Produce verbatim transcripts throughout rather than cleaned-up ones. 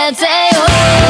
てよ。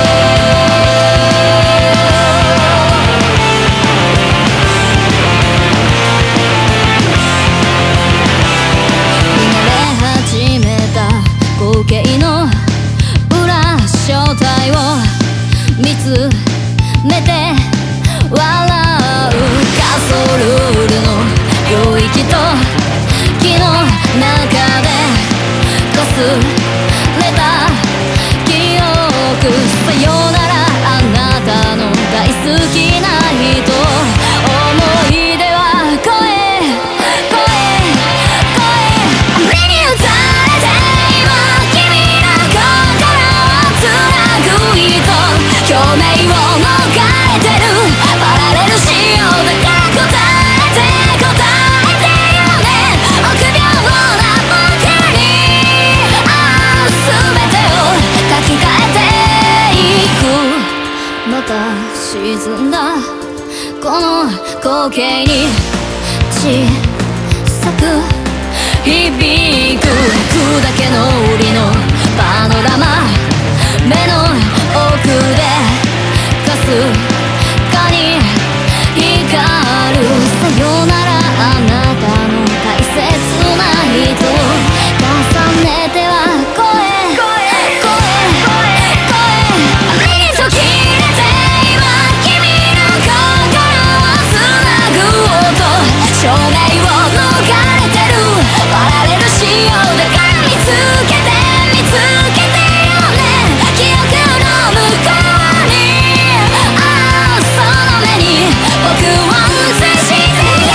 見慣れ始めた光景の裏正体を見つめて笑う。ガソルールの領域と木の中でかすれた記憶。さよならあなたの大好きな人。思い出は声声声あまりに打たれて今君の心をつなぐ糸。表面を逃れてるパラレル仕様だから答えて答えてよね。臆病な僕にああ全てを書き換えていく。また沈んだこの光景に小さく響く砕けの檻のパノラマ。目の奥でかすかに光る。さよならあなたの大切な人。重ねては声声声声あまりに途切れて今君の心をつなぐ音。照明を逃れてるパラレル仕様だから見つけて見つけてよね。記憶の向こうにああその目に僕を映してよ。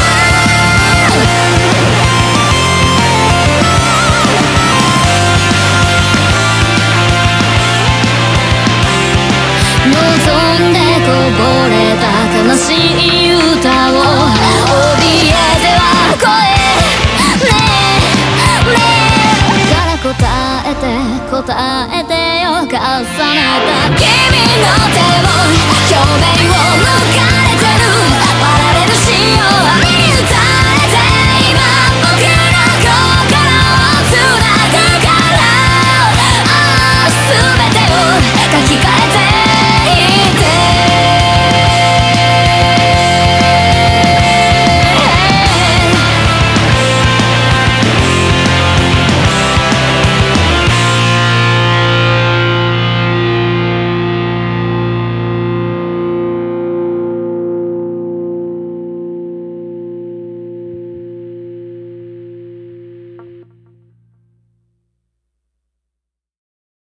望んでこぼれた悲しい歌を怯えては声ねえねえから答えて答えてよ重ねた君